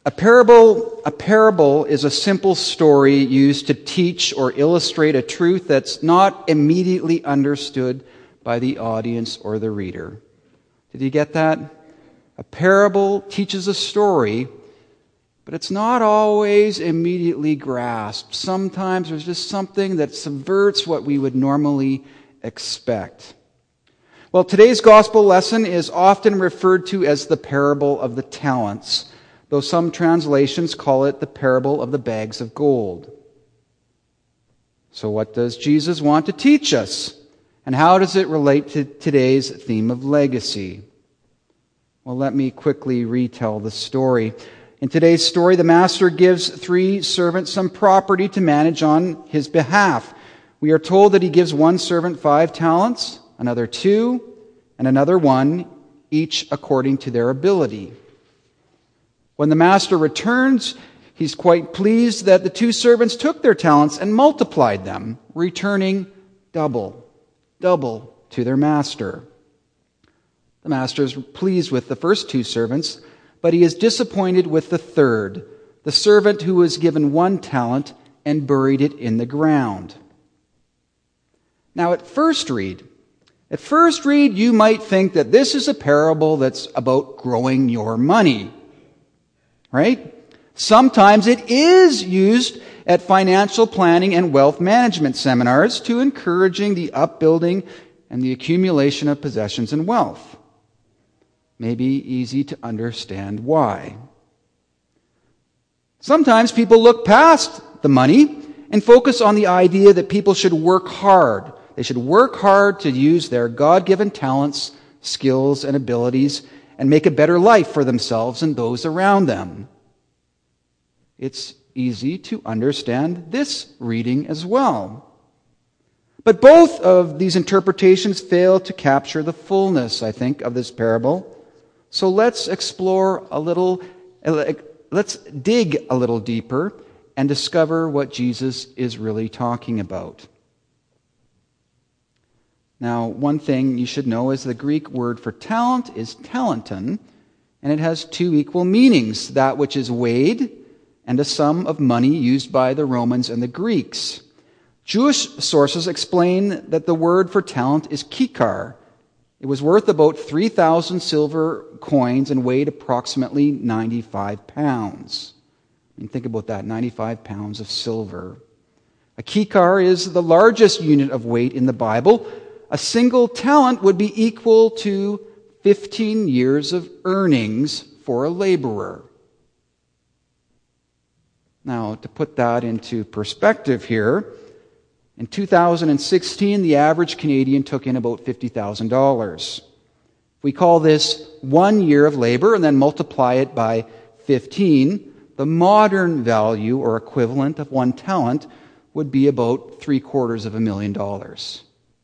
A parable is a simple story used to teach or illustrate a truth that's not immediately understood by the audience or the reader. Did you get that? A parable teaches a story, but it's not always immediately grasped. Sometimes there's just something that subverts what we would normally expect. Well, today's gospel lesson is often referred to as the parable of the talents, though some translations call it the parable of the bags of gold. So what does Jesus want to teach us? And how does it relate to today's theme of legacy? Well, let me quickly retell the story. In today's story, the master gives 3 servants some property to manage on his behalf. We are told that he gives one servant 5 talents, another 2, and another 1, each according to their ability. When the master returns, he's quite pleased that the 2 servants took their talents and multiplied them, returning double to their master. The master is pleased with the first 2 servants, but he is disappointed with the third, the servant who was given 1 talent and buried it in the ground. Now, at first read, you might think that this is a parable that's about growing your money. Right? Sometimes it is used at financial planning and wealth management seminars to encouraging the upbuilding and the accumulation of possessions and wealth. Maybe easy to understand why. Sometimes people look past the money and focus on the idea that people should work hard. They should work hard to use their God-given talents, skills, and abilities and make a better life for themselves and those around them. It's easy to understand this reading as well. But both of these interpretations fail to capture the fullness, I think, of this parable. So let's explore let's dig a little deeper and discover what Jesus is really talking about. Now, one thing you should know is the Greek word for talent is talenton, and it has 2 equal meanings, that which is weighed and a sum of money used by the Romans and the Greeks. Jewish sources explain that the word for talent is kikar. It was worth about 3,000 silver coins and weighed approximately 95 pounds. I mean, think about that, 95 pounds of silver. A kikar is the largest unit of weight in the Bible. A single talent would be equal to 15 years of earnings for a laborer. Now, to put that into perspective here, in 2016, the average Canadian took in about $50,000. If we call this 1 year of labor and then multiply it by 15, the modern value or equivalent of 1 talent would be about $750,000.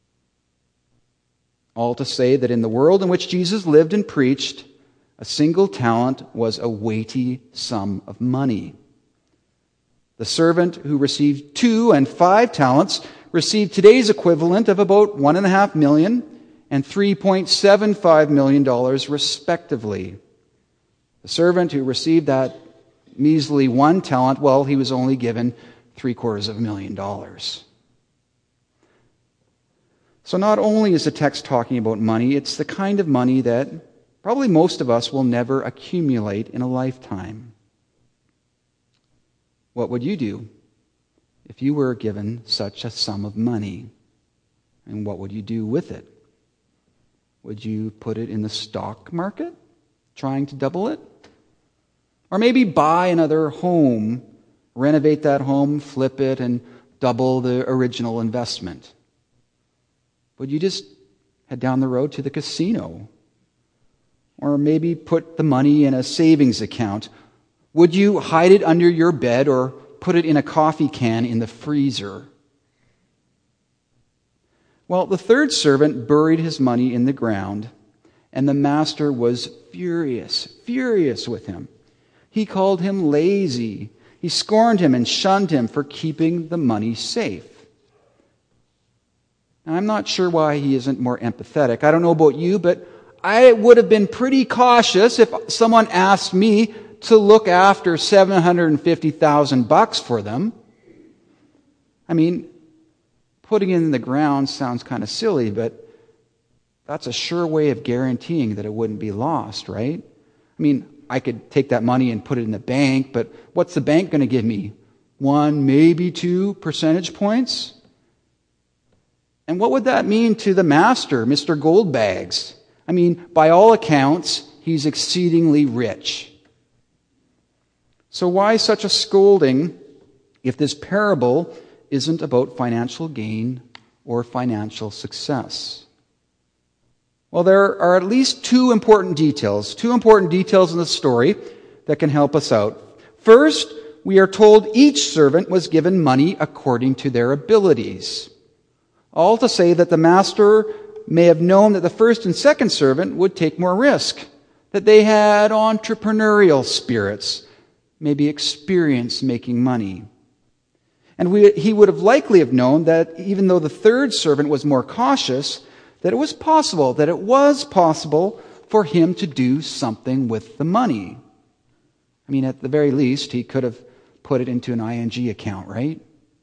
All to say that in the world in which Jesus lived and preached, a single talent was a weighty sum of money. The servant who received 2 and 5 talents received today's equivalent of about $1.5 million and $3.75 million respectively. The servant who received that measly 1 talent, well, he was only given $750,000. So not only is the text talking about money, it's the kind of money that probably most of us will never accumulate in a lifetime. What would you do if you were given such a sum of money? And what would you do with it? Would you put it in the stock market, trying to double it? Or maybe buy another home, renovate that home, flip it, and double the original investment? Would you just head down the road to the casino? Or maybe put the money in a savings account? Would you hide it under your bed or put it in a coffee can in the freezer? Well, the third servant buried his money in the ground, and the master was furious with him. He called him lazy. He scorned him and shunned him for keeping the money safe. Now, I'm not sure why he isn't more empathetic. I don't know about you, but I would have been pretty cautious if someone asked me, to look after $750,000 for them. I mean, putting it in the ground sounds kind of silly, but that's a sure way of guaranteeing that it wouldn't be lost, right? I mean, I could take that money and put it in the bank, but what's the bank going to give me? 1, maybe 2 percentage points? And what would that mean to the master, Mr. Goldbags? I mean, by all accounts, he's exceedingly rich. So why such a scolding if this parable isn't about financial gain or financial success? Well, there are at least two important details in the story that can help us out. First, we are told each servant was given money according to their abilities. All to say that the master may have known that the first and second servant would take more risk, that they had entrepreneurial spirits, maybe experience making money. And he would have likely have known that even though the third servant was more cautious, that it was possible for him to do something with the money. I mean, at the very least, he could have put it into an ING account, right?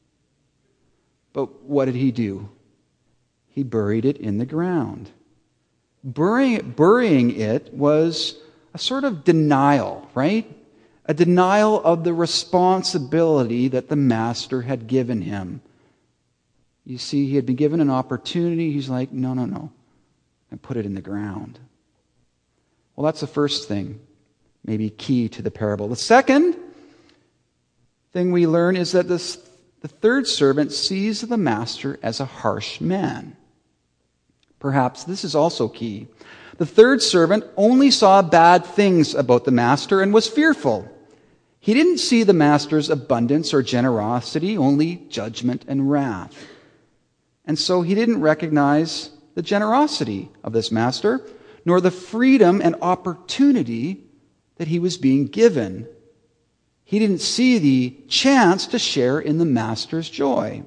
But what did he do? He buried it in the ground. Burying it was a sort of denial, right? A denial of the responsibility that the master had given him. You see, he had been given an opportunity. He's like, no, and put it in the ground. Well, that's the first thing, maybe key to the parable. The second thing we learn is that the third servant sees the master as a harsh man. Perhaps this is also key. The third servant only saw bad things about the master and was fearful. He didn't see the master's abundance or generosity, only judgment and wrath. And so he didn't recognize the generosity of this master, nor the freedom and opportunity that he was being given. He didn't see the chance to share in the master's joy.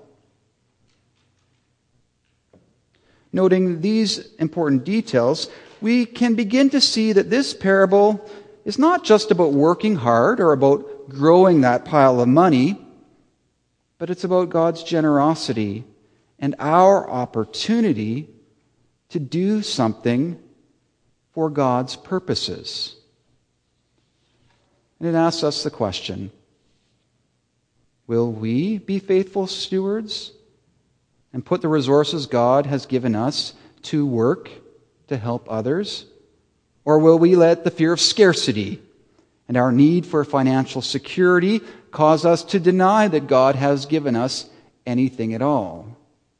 Noting these important details, we can begin to see that this parable is not just about working hard or about growing that pile of money, but it's about God's generosity and our opportunity to do something for God's purposes. And it asks us the question, will we be faithful stewards and put the resources God has given us to work to help others? Or will we let the fear of scarcity and our need for financial security cause us to deny that God has given us anything at all?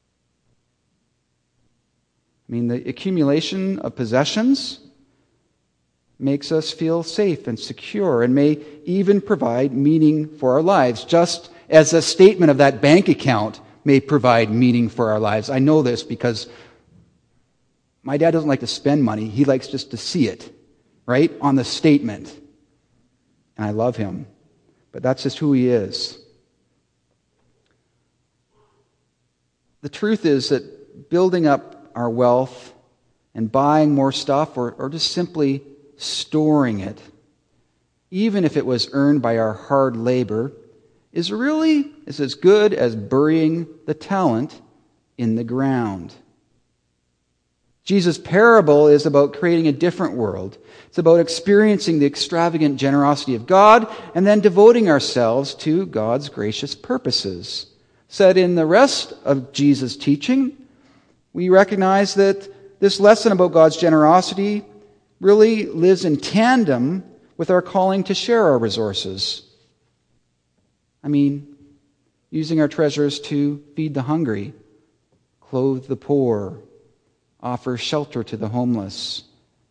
I mean, the accumulation of possessions makes us feel safe and secure and may even provide meaning for our lives, just as a statement of that bank account may provide meaning for our lives. I know this because my dad doesn't like to spend money. He likes just to see it, right, on the statement. And I love him, but that's just who he is. The truth is that building up our wealth and buying more stuff or just simply storing it, even if it was earned by our hard labor, is as good as burying the talent in the ground. Jesus' parable is about creating a different world. It's about experiencing the extravagant generosity of God and then devoting ourselves to God's gracious purposes. Said in the rest of Jesus' teaching, we recognize that this lesson about God's generosity really lives in tandem with our calling to share our resources. I mean, using our treasures to feed the hungry, clothe the poor, offer shelter to the homeless,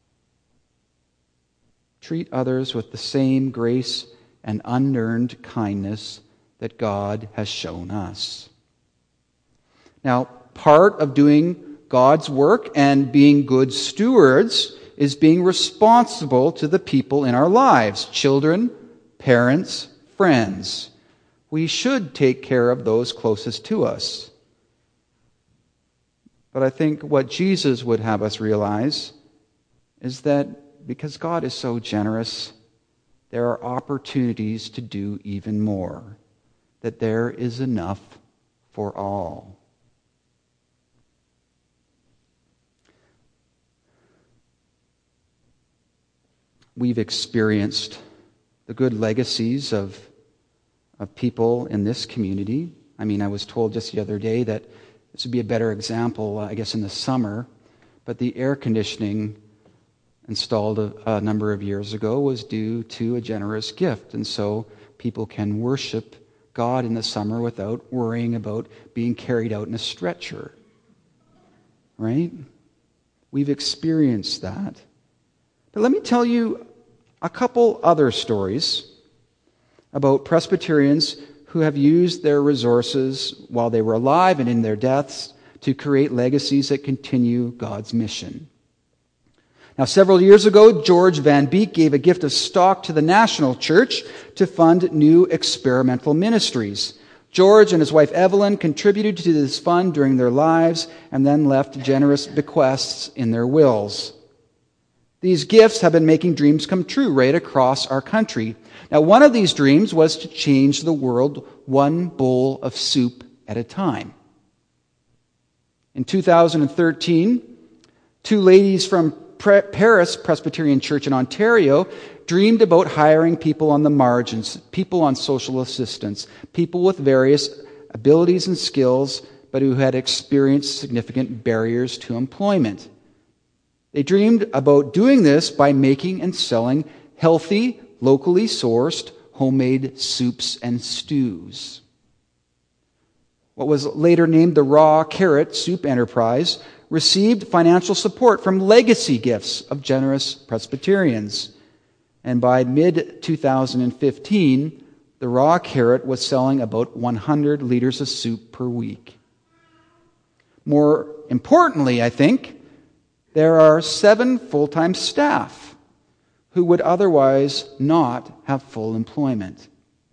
treat others with the same grace and unearned kindness that God has shown us. Now, part of doing God's work and being good stewards is being responsible to the people in our lives, children, parents, friends. We should take care of those closest to us. But I think what Jesus would have us realize is that because God is so generous, there are opportunities to do even more, that there is enough for all. We've experienced the good legacies of people in this community. I mean, I was told just the other day that this would be a better example, I guess, in the summer, but the air conditioning installed a number of years ago was due to a generous gift, and so people can worship God in the summer without worrying about being carried out in a stretcher. Right? We've experienced that. But let me tell you a couple other stories about Presbyterians who have used their resources while they were alive and in their deaths to create legacies that continue God's mission. Now, several years ago, George Van Beek gave a gift of stock to the National Church to fund new experimental ministries. George and his wife Evelyn contributed to this fund during their lives and then left generous bequests in their wills. These gifts have been making dreams come true right across our country. Now, one of these dreams was to change the world one bowl of soup at a time. In 2013, two ladies from Paris Presbyterian Church in Ontario dreamed about hiring people on the margins, people on social assistance, people with various abilities and skills, but who had experienced significant barriers to employment. They dreamed about doing this by making and selling healthy, locally sourced, homemade soups and stews. What was later named the Raw Carrot Soup Enterprise received financial support from legacy gifts of generous Presbyterians. And by mid-2015, the Raw Carrot was selling about 100 liters of soup per week. More importantly, I think, there are 7 full-time staff who would otherwise not have full employment.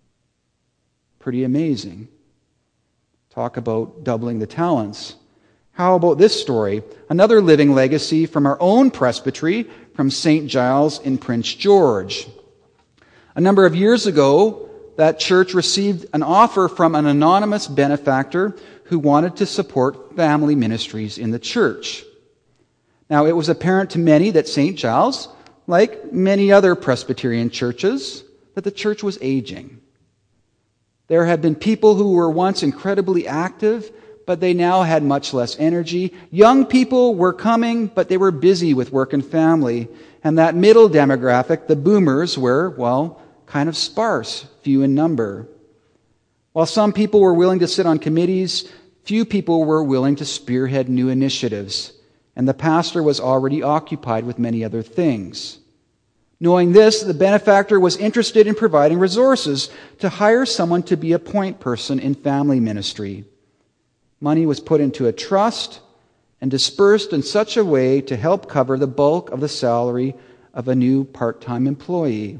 Pretty amazing. Talk about doubling the talents. How about this story? Another living legacy from our own presbytery, from St. Giles in Prince George. A number of years ago, that church received an offer from an anonymous benefactor who wanted to support family ministries in the church. Now, it was apparent to many that St. Giles, like many other Presbyterian churches, that the church was aging. There had been people who were once incredibly active, but they now had much less energy. Young people were coming, but they were busy with work and family. And that middle demographic, the boomers, were, well, kind of sparse, few in number. While some people were willing to sit on committees, few people were willing to spearhead new initiatives. And the pastor was already occupied with many other things. Knowing this, the benefactor was interested in providing resources to hire someone to be a point person in family ministry. Money was put into a trust and dispersed in such a way to help cover the bulk of the salary of a new part-time employee.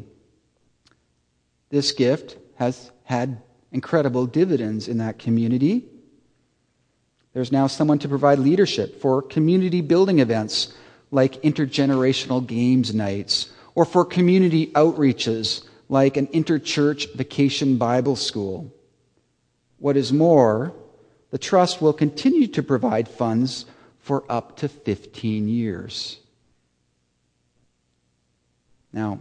This gift has had incredible dividends in that community. There's now someone to provide leadership for community building events like intergenerational games nights, or for community outreaches like an interchurch vacation Bible school. What is more, the trust will continue to provide funds for up to 15 years. Now,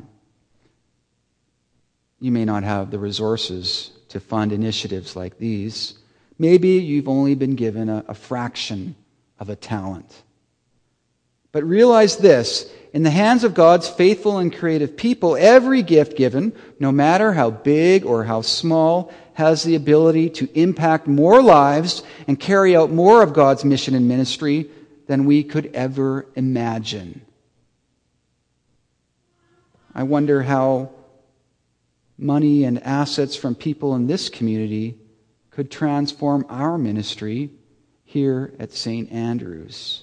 you may not have the resources to fund initiatives like these. Maybe you've only been given a fraction of a talent. But realize this, in the hands of God's faithful and creative people, every gift given, no matter how big or how small, has the ability to impact more lives and carry out more of God's mission and ministry than we could ever imagine. I wonder how money and assets from people in this community could transform our ministry here at St. Andrew's.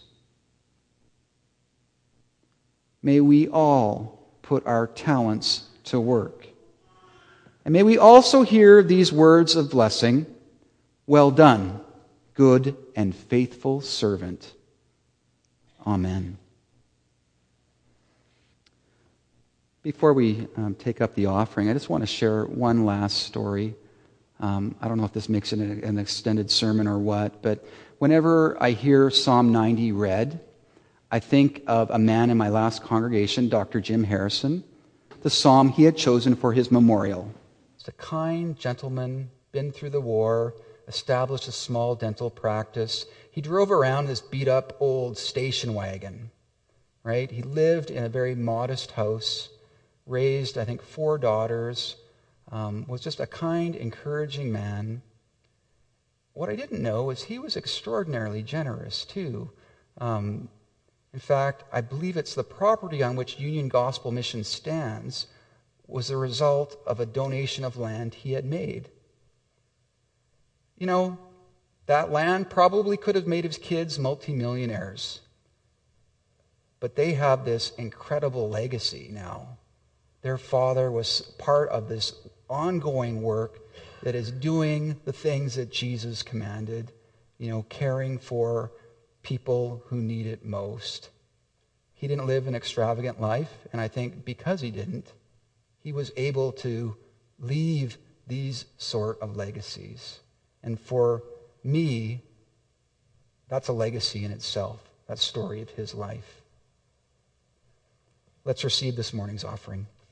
May we all put our talents to work. And may we also hear these words of blessing, "Well done, good and faithful servant." Amen. Before we take up the offering, I just want to share one last story. I don't know if this makes it an extended sermon or what, but whenever I hear Psalm 90 read, I think of a man in my last congregation, Dr. Jim Harrison, the psalm he had chosen for his memorial. He's a kind gentleman, been through the war, established a small dental practice. He drove around this beat-up old station wagon, right? He lived in a very modest house, raised, I think, 4 daughters, was just a kind, encouraging man. What I didn't know is he was extraordinarily generous, too. In fact, I believe it's the property on which Union Gospel Mission stands was the result of a donation of land he had made. You know, that land probably could have made his kids multimillionaires. But they have this incredible legacy now. Their father was part of this ongoing work that is doing the things that Jesus commanded, caring for people who need it most. He didn't live an extravagant life, and I think because he didn't, he was able to leave these sort of legacies. And for me, that's a legacy in itself, that story of his life. Let's receive this morning's offering.